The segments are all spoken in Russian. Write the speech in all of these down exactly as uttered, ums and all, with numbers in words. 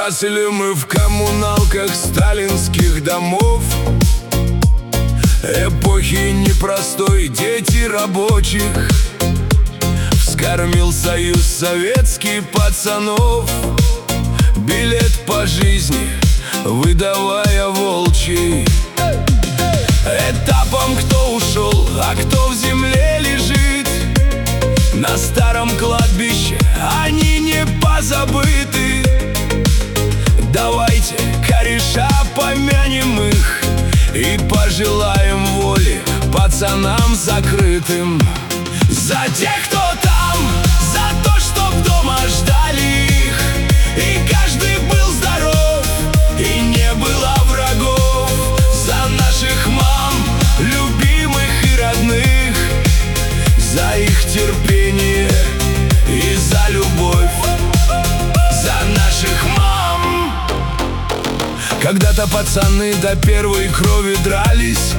Росли мы в коммуналках сталинских домов, эпохи непростой, дети рабочих. Вскормил союз советский пацанов, билет по жизни выдавая волчий. Этапом кто ушел, а кто в земле лежит, на старом кладбище они не позабыты. Давайте кореша помянем их и пожелаем воли пацанам закрытым. За тех, кто там, за то, чтоб дома ждали их, и каждый был здоров, и не было врагов. За наших мам, любимых и родных, за их терпение и за любовь. За наших мам. Когда-то пацаны до первой крови дрались,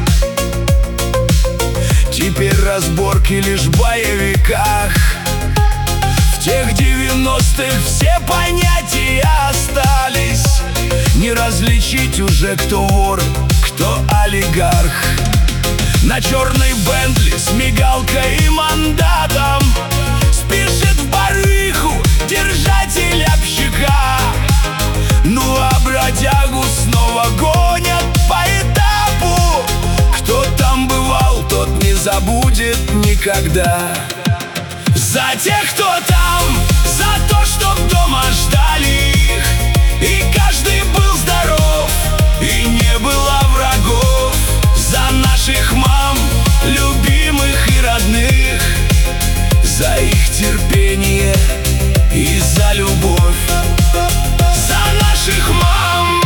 теперь разборки лишь в боевиках. В тех девяностых все понятия остались, не различить уже, кто вор, кто олигарх. На черной Бентли с мигалкой и мандатом спешит в барыху держатель общака. Ну а бродягу снова гонят по этапу. Кто там бывал, тот не забудет никогда. За тех, кто там, за то, чтоб дома ждали их, и каждый был здоров, и не было врагов. За наших мам, любимых и родных, за их терпение и за любовь. За наших мам.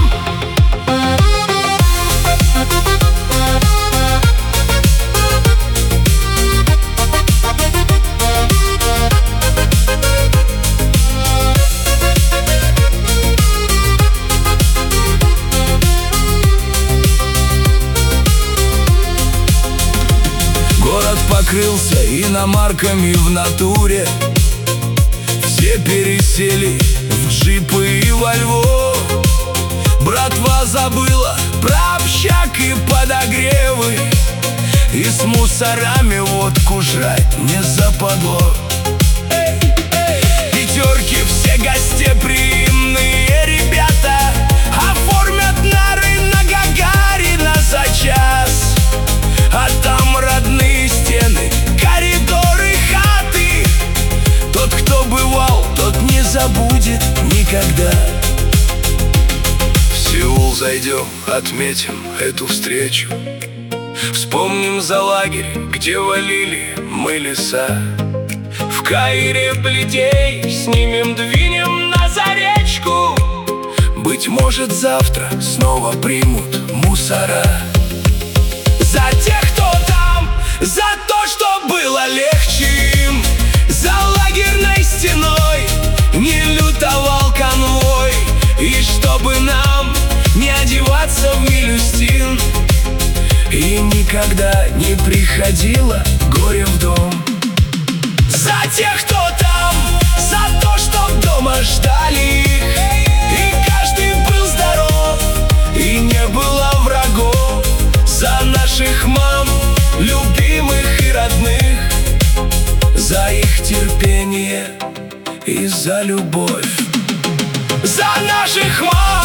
Город покрылся иномарками в натуре, все пересели в джипы и во Львов. Братва забыла про общак и подогревы, и с мусорами водку жрать не западло. Пятерки все гостеприимные ребята оформят нары на Гагарина за час. А там родные стены, коридоры, хаты. Тот, кто бывал, тот не забудет никогда. В Сеул зайдем, отметим эту встречу, вспомним за лагерь, где валили мы леса. В Каире бледей снимем, двинем на Заречку. Быть может, завтра снова примут мусора. За тех, кто там, за то, что было легче им, за лагерной стеной не лютовал конвой, и чтобы нам не одеваться в милюстин, и никогда не приходило горе в дом. За тех, кто там, за то, чтоб дома ждали их, и каждый был здоров, и не было врагов. За наших мам, любимых и родных, за их терпение и за любовь. За наших мам.